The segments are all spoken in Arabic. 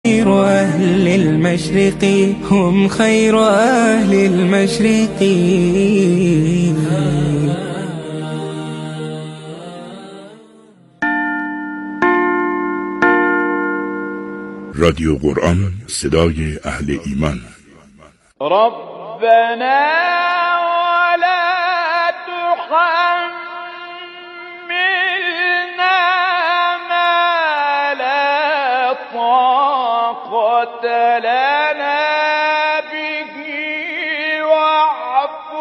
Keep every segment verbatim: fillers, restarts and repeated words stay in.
خير أهل المشرق هم خير أهل المشرق. رادیو قرآن، صدای اهل ایمان. ربنا ولا تحملنا ما لا طاقة لنا به واعف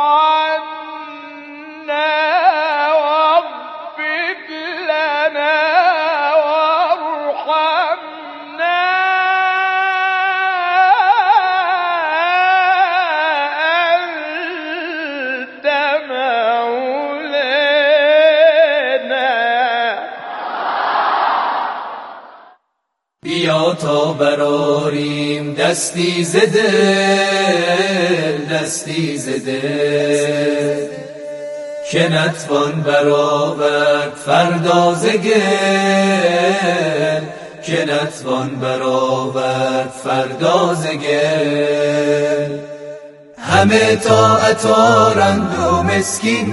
عنا واغفر لنا وارحمنا أنت مولانا. بیا تا براریم دستی ز دل، دستی ز دل که نتوان برآورد فردا ز گل، که نتوان برآورد فردا ز گل. همه طاعت آرند و مسکین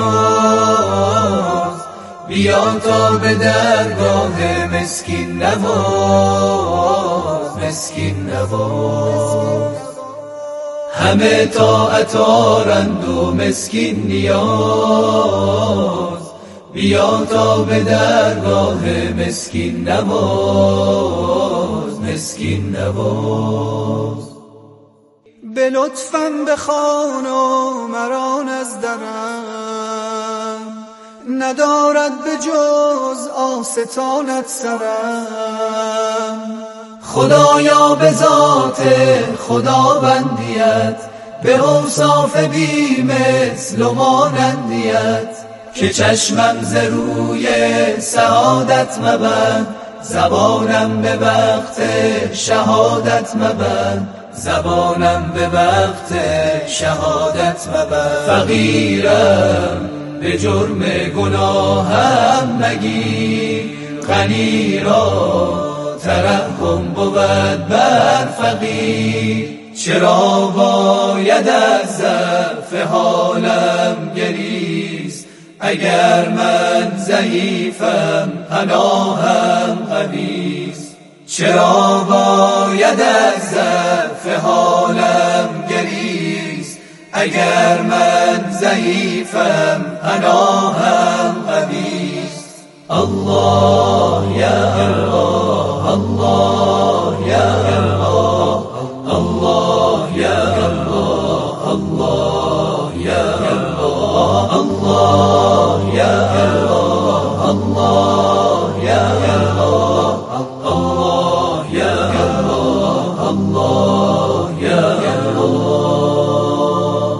نیاز، بیا تا به درگاه مسکین نواز، مسکین نواز. همه طاعت آرند و مسکین نیاز، بیا تا به درگاه مسکین نواز، مسکین نواز. به لطفم بخوان و مران از درم، ندارد به جز آستانت سرم. خدایا به ذات خداوندیت، به اوصاف بی مثل و مانندیت، که چشمم ز روی سعادت مبند، زبانم به وقت شهادت مبند، زبانم به وقت شهادت مبند. فقیرم به جرم گناهم مگیر، غنی را ترحم بود بر فقیر. چرا باید از ضعف حالم گریست، اگر من ضعیفم پناهم قویست. چرا باید از ضعف حالم گریست، اگر من ضعیفم پناهم قویست. الله یا الله، الله یا الله، الله یا الله، الله یا الله، الله یا الله، الله یا الله، الله یا الله، الله یا الله.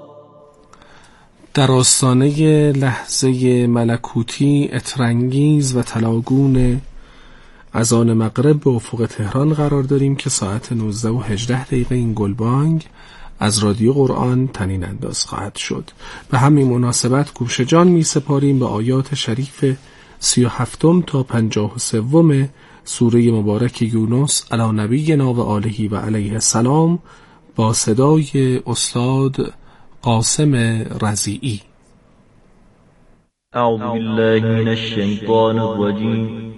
در آستانه لحظه ملکوتی عطرانگیز و طلاگون اذان مغرب به افق تهران قرار داریم که ساعت نوزده و هجده دقیقه این گلبانگ از رادیو قرآن طنین انداز خواهد شد. به همین مناسبت گوش جان می سپاریم به آیات شریف سی و هفتم تا پنجاه و سوم سوره مبارک یونس علی نبینا و آله و علیه السلام با صدای استاد قاسم رضیعی. اعوذ بالله من الشیطان الرجیم.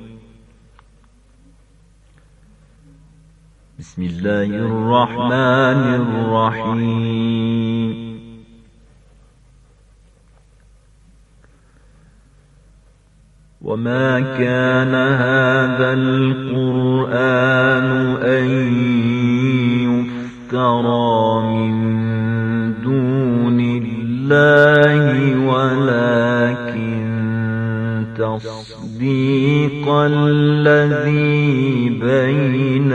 بسم الله الرحمن الرحیم. وما كان هذا القرآن أن يفترى من دون الله ولكن تصديق الذي بين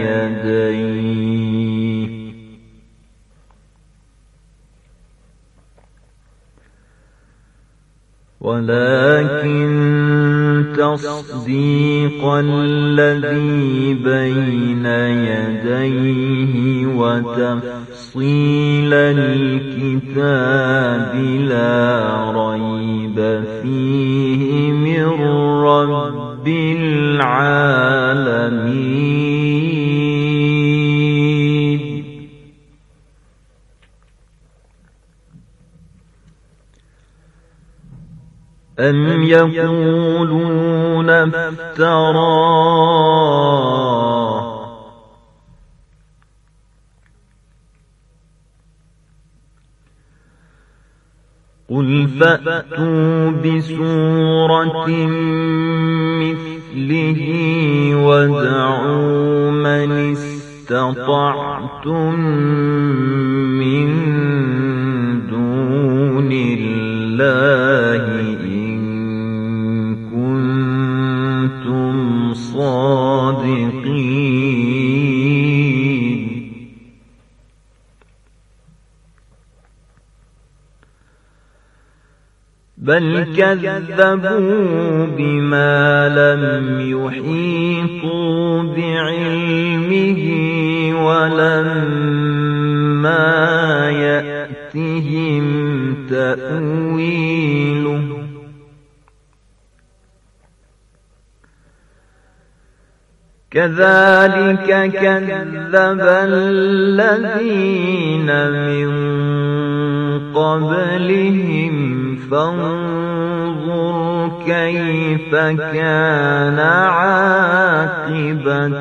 يديه ولكن تصديق الذي بين يديه وتفصيل الكتاب لا ريب فيه من رب العالمين. أم يقولون افتراه قل فأتوا بسورة مثله وادعوا من استطعتم من دون الله إن كنتم صادقين بل كذبوا بما لم يحيطوا بعلمه ولما يأتهم تأويله كذلك كذب الذين من قبلهم فانظر كيف كان عاقبة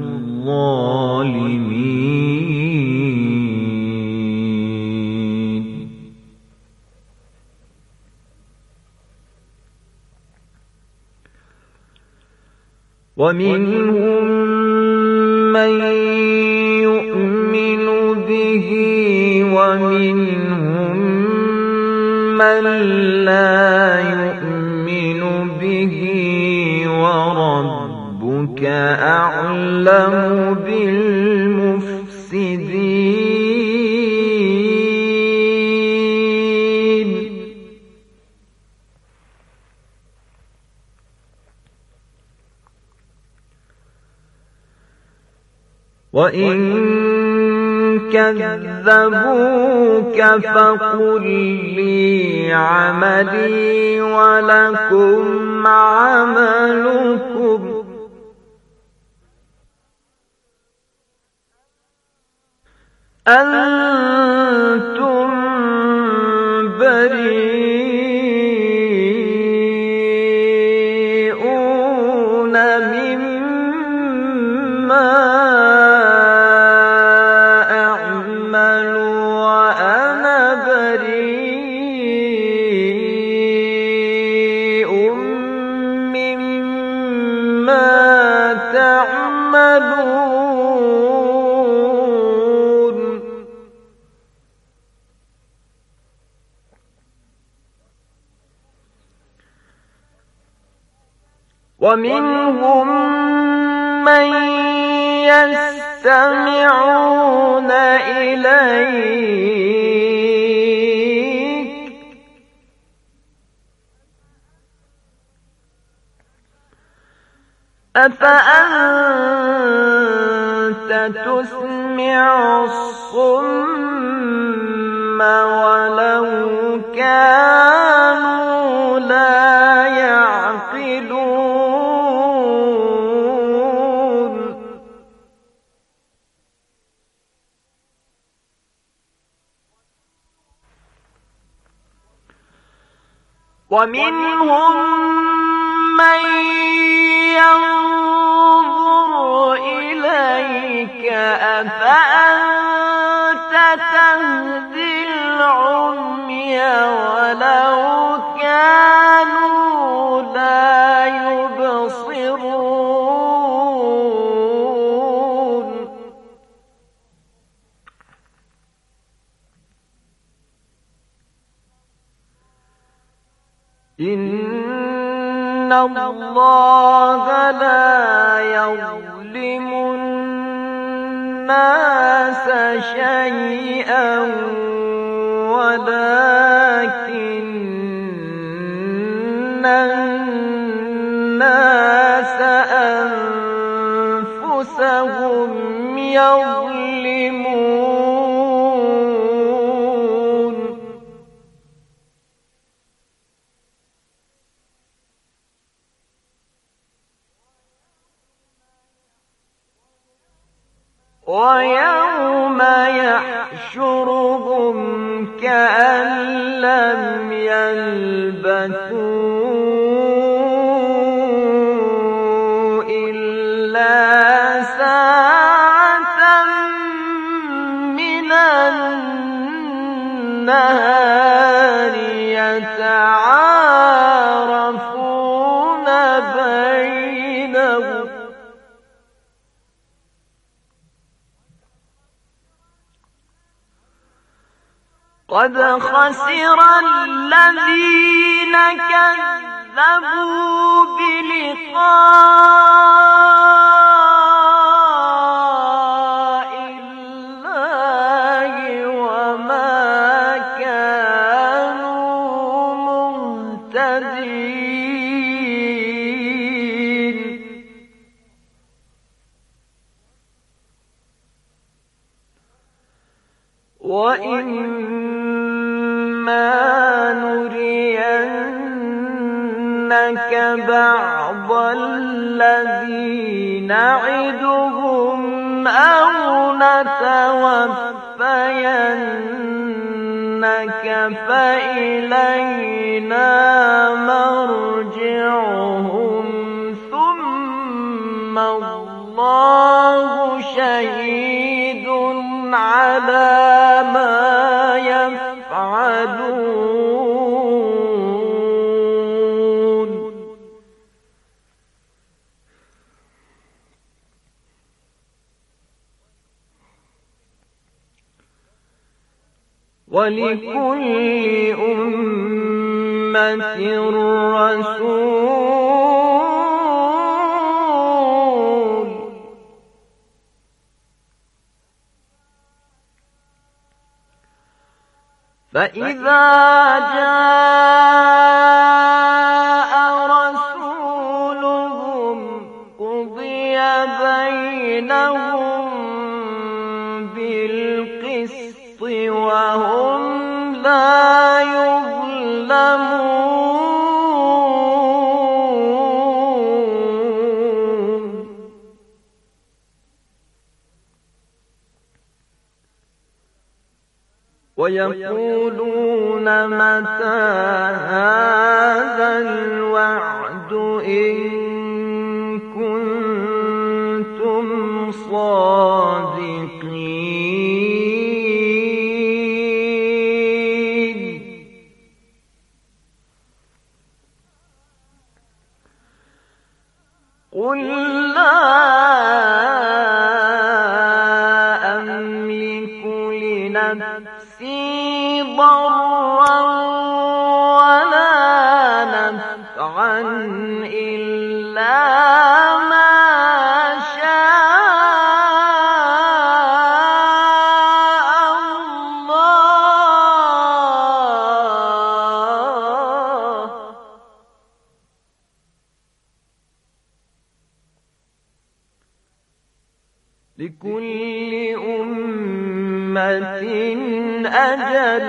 الظالمين ومنهم من يؤمن به ومنهم من لا يؤمن به وربك أعلم بالمفسدين وإن كذبوك فقل لي عملي ولكم عملكم أنتم بريئون مما ومنهم من يستمعون إليك أفأنت تسمع الصم ولو كانوا لا يعقلون ومنهم من ينظر إليك أفأنت تهدي العمي ولو كانوا لا يبصرون إن الله لا يظلم الناس شيئا ولكن الناس أنفسهم يظلمون ويوم يحشرهم كأن لم يلبثوا قد خسر الذين كذبوا بلقاء الله وما كانوا مهتدين وإما نرينك بعض الذي نعدهم أو نتوفينك فإلينا مرجعهم ثم الله شهيد على ما يفعلون ولكل أمة رسول فإذا جاء رسولهم قضي بينهم بالقسط وهم لا يظلمون ويقولون متى هذا الوعد إن كنتم صادقين قل لا أملك لنفسي ضرا ولا نفعا إلا ما شاء الله لكل أمة أجل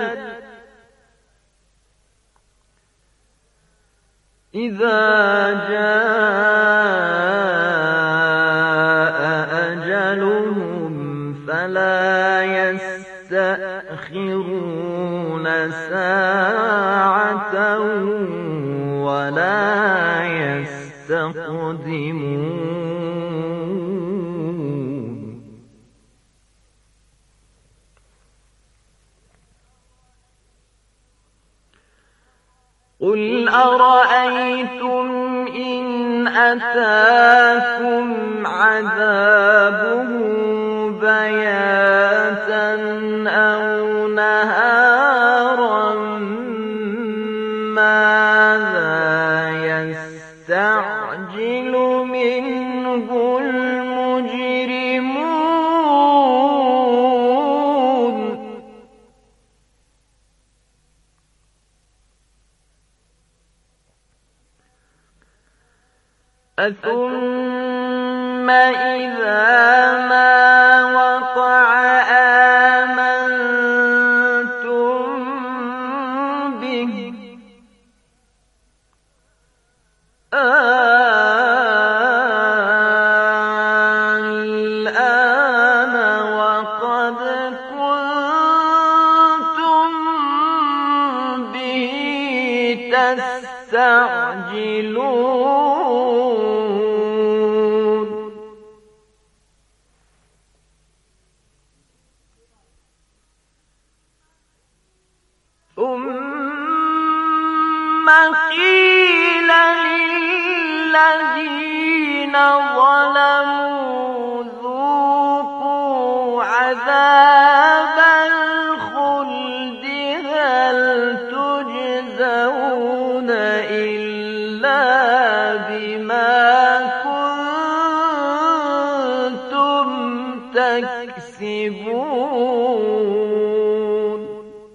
إذا جاء أجلهم فلا يستأخرون ساعة ولا يستقدمون قل أرأيتم إن أتاكم عذابه بياتا أو نهارا ماذا يستعجل منه المجرمون أثم إذا ما وقع آمنتم به الآن وقد كنتم به تستعجلون ثم قيل للذين ظلموا ذوقوا عذاب الخلد تكسبون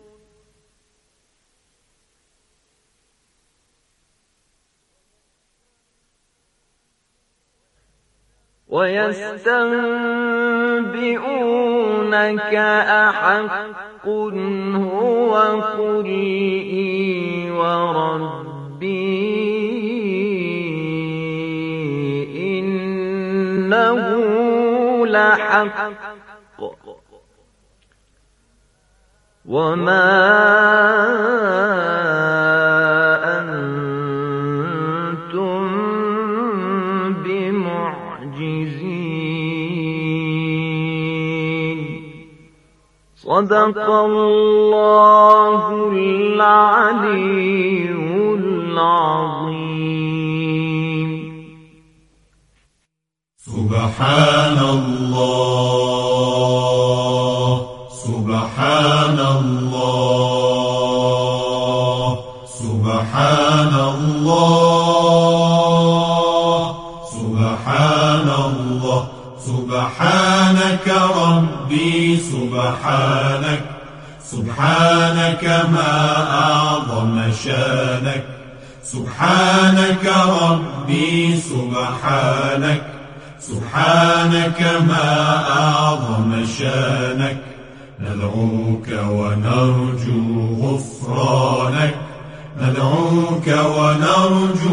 ويستنبئونك أحق هو قل إي وربي إنه لحق وما أنتم بمعجزين صدق الله العلي العظيم. سبحان الله سبحان الله سبحان الله سبحان الله سبحانك ربي سبحانك سبحانك ما أعظم شانك سبحانك ربي سبحانك سبحانك ما أعظم شانك ندعوك ونرجو غفرانك ندعوك ونرجو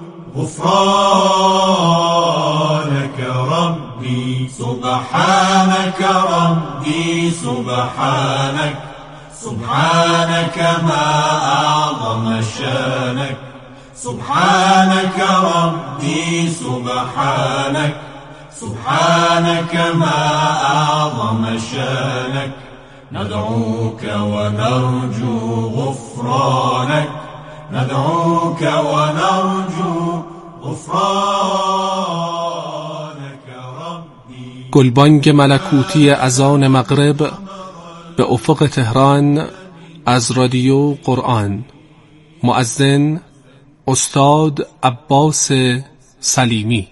غفرانك ربي سبحانك ربي سبحانك سبحانك ما أعظم شانك سبحانك ربي سبحانك سبحانك ما أعظم شانك ندعوك ونرجو غفرانك ندعوك ونرجو غفرانك ربي. گلبانگ ملکوتی اذان مغرب به افق تهران از رادیو قرآن. مؤذن استاد عباس سلیمی.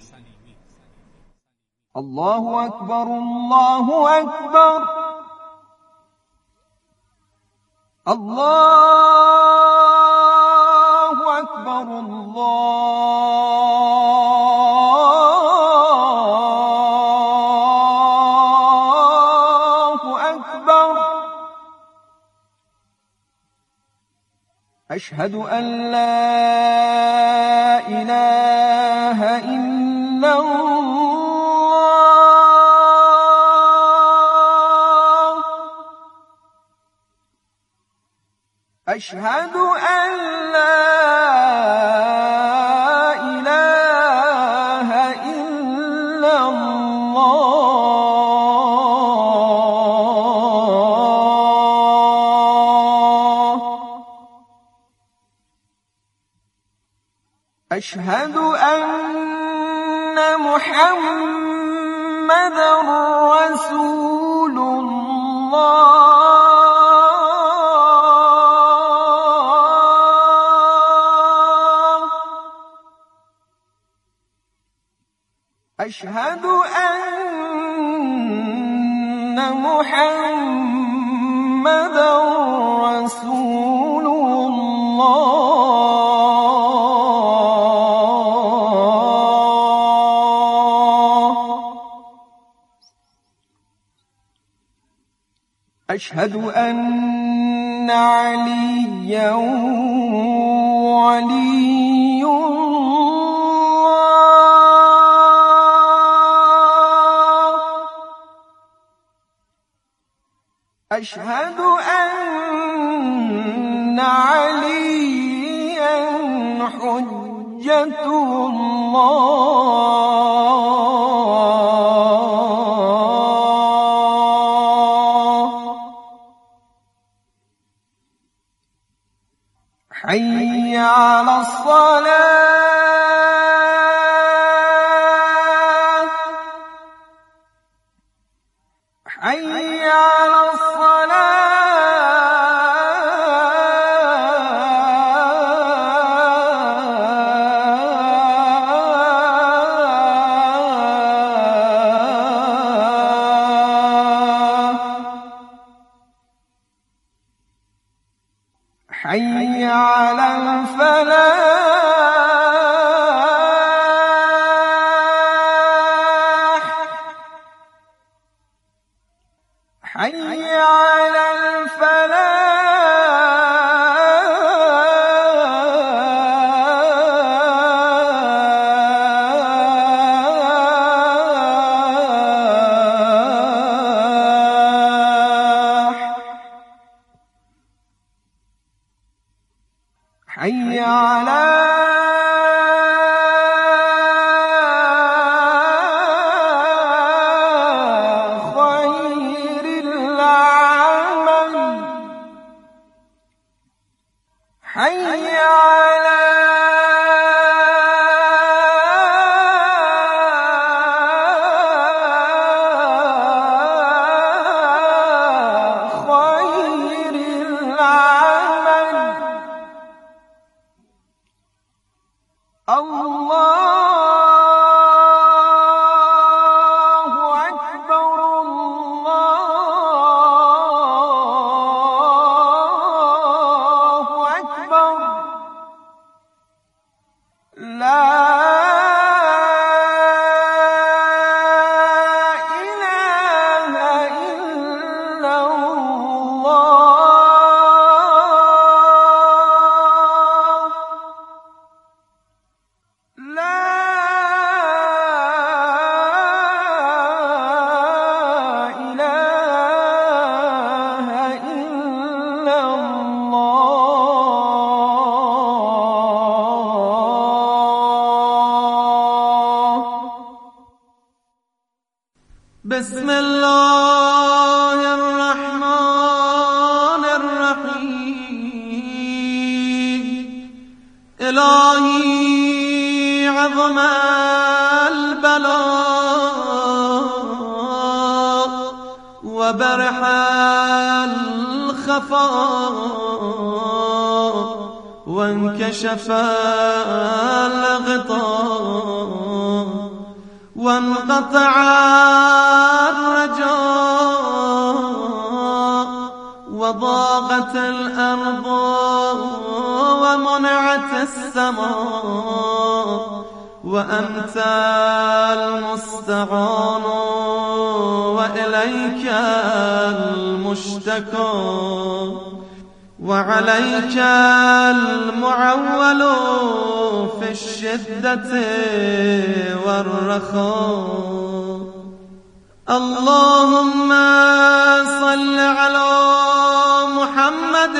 الله أكبر الله أكبر الله أكبر الله أكبر أشهد أن لا إله إلا الله أشهد أن لا إله إلا الله أشهد أن محمدا رسول الله أشهد أن محمدا رسول الله أشهد أن عليا ولي الله أشهد أن عليا حجة الله حي على الصلاة حي على الصلاة حي على الفلاح حي على حي على خير العمل حي على خير العمل الله أكبر الله أكبر لا إله إلا الله لا إله إلا الله. بسم الله الرحمن الرحيم. إلهي عظم البلاء وبرح الخفاء وانكشف الغطاء وانقطع الرجاء وضاقت الأرض ومنعت السماء وأنت المستعان وإليك المشتكى وعليك المعول في الشدة والرخاء. اللهم صل على محمد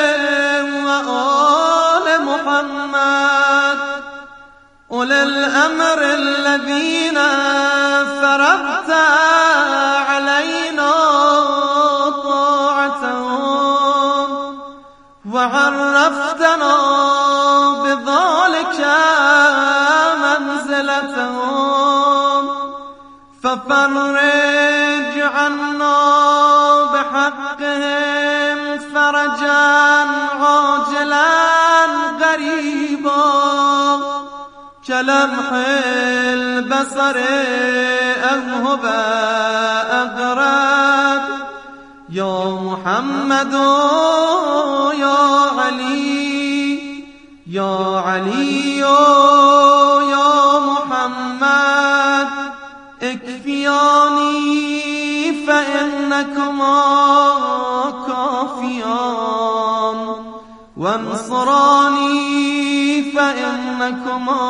وآل محمد أولي الأمر الذين فرضت علينا طاعتهم وعرفتنا بذلك منزلتهم ففرج عنا بحقهم فرجا عاجلا غريبا كلمح البصر أذهب أغرب. يا محمد يا علي يا علي يا محمد اكفياني فإنكما كافيان وانصراني فإنكما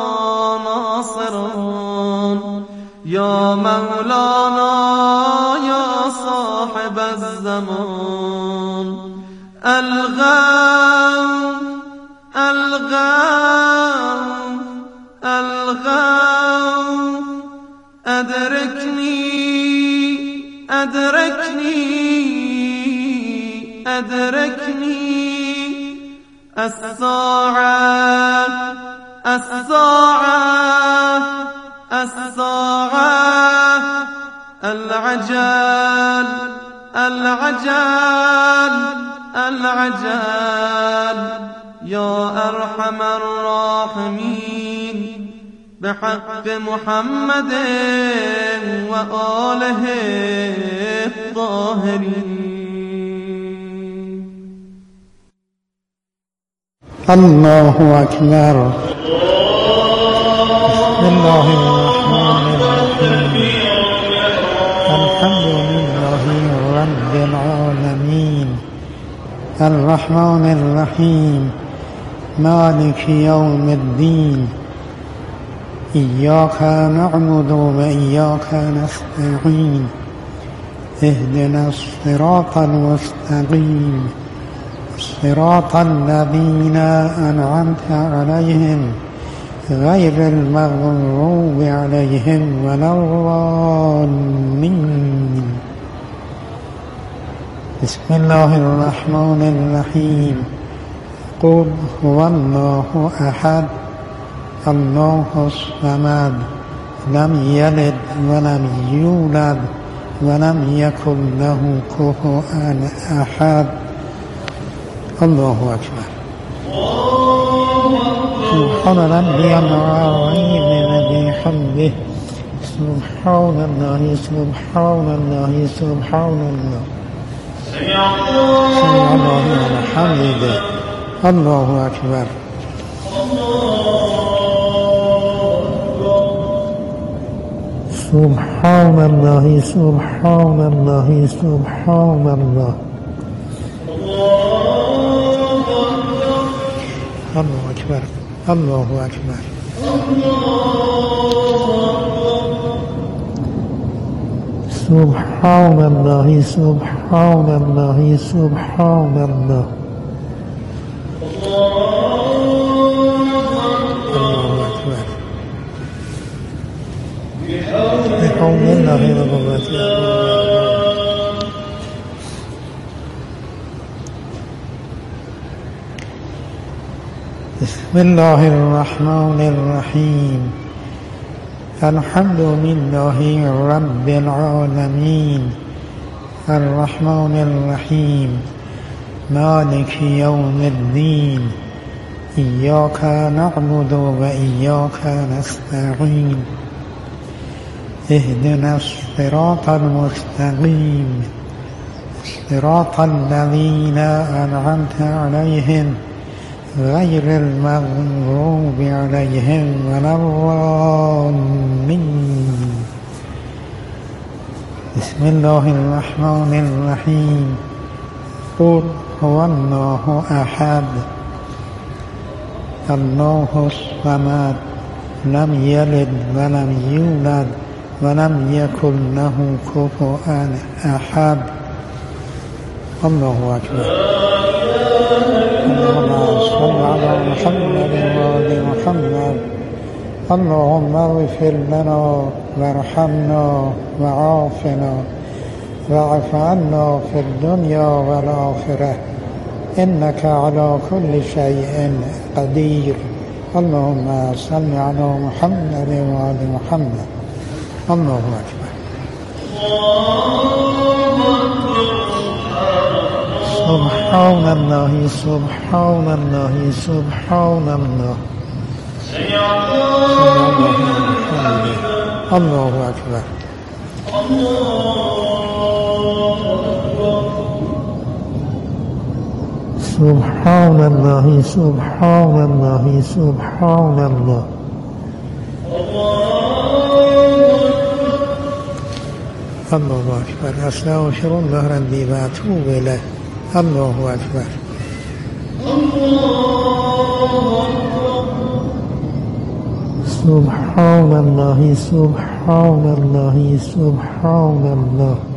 ناصرون. يا مولانا يا صاحب الزمان الغوث الغوث الغوث أدركني أدركني أدركني الساعة الساعة الساعة العجل العجل العجل. يا أرحم الراحمين بحق محمد وآله الطاهرين. الله أكبر. بسم الله الرحمن الرحيم. الحمد لله رب العالمين الرحمن الرحيم مالك يوم الدين إياك نعبد وإياك نستعين اهدنا الصراط المستقيم صراط الذين أنعمت عليهم غير المغضوب عليهم ولا الضالين. بسم الله الرحمن الرحيم. قل هو الله أحد الله الصمد لم يلد ولم يولد ولم يكن له كفوا أحد. الله أكبر. سبحان ربي العظيم وبحمده سبحان الله سبحان الله سبحان الله سمع الله لمن حمده. الله أكبر. سبحان الله سبحان الله سبحان الله. الله أكبر. الله أكبر. سبحان الله سبحان الله سبحان الله. الله أكبر. بحول الله وقوته. بسم الله الرحمن الرحيم. الحمد لله رب العالمين الرحمن الرحيم مالك يوم الدين إياك نعبد وإياك نستعين اهدنا الصراط المستقيم صراط الذين أنعمت عليهم غير المغضوب عليهم ولا الضالين. بسم الله الرحمن الرحيم. قل هو الله أحد الله الصمد لم يلد ولم يولد ولم يكن له كفوا أحد. الله أكبر. اللهم صل على محمد وآل محمد. اللهم اغفر لنا وارحمنا وعافنا واعف عنا في الدنيا والآخرة إنك على كل شيء قدير. اللهم صل على محمد وآل محمد. الله أكبر. سبحان الله سبحان الله سبحان الله. الله أكبر. سبحان الله سبحان الله سبحان الله. الله أكبر. أستغفر الله ربي وأتوب إليه. الله أكبر. سبحان الله سبحان الله سبحان الله.